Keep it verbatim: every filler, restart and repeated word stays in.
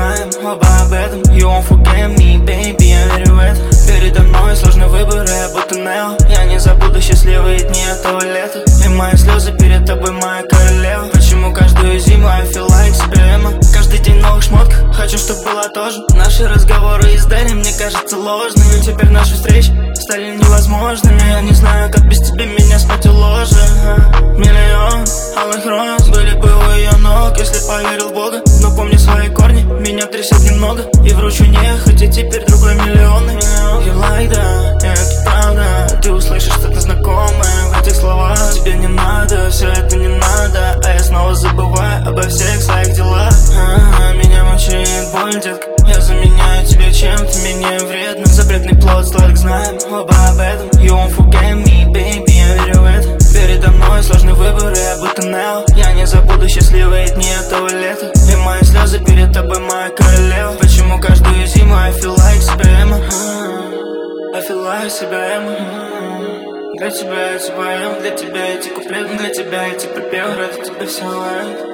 знаем оба об этом. You won't forget me, baby, я верю в это. Передо мной сложный выбор, я будто Нео. Я не забуду счастливые дни этого лета. И мои слезы перед тобой, моя королева. Почему каждую зиму I feel like себе Эма? Каждый день в новых шмотках, хочу, чтоб была тоже. Наши разговоры издали, мне кажется, ложными. Теперь наши встречи стали невозможными. Я не знаю, как без тебя меня спать у ложа. Миллион алых роз были бы у ее ног, если поверил в Бога. Но помни свои корни, меня трясет немного. И вручу не, хотя теперь другой миллионы. You like that, это правда. Ты услышишь что-то знакомое в этих словах. Тебе не надо, все это не надо. А я снова забываю обо всех своих делах. а, Меня мучает боль, детка. Я заменяю тебя чем-то менее вредным. Запретный плод, сладок, знаем оба об этом. You won't forget me, baby, я верю в это. Передо мной сложный выбор, я будто Нео. Я не забуду счастливые дни этого лета. И мои слезы перед тобой, моя королева. Почему каждую зиму I feel like себя Эма? I feel like себя Эма. Для тебя эти поем, для тебя эти куплеты, для тебя эти припевы. Ради тебя все лайк.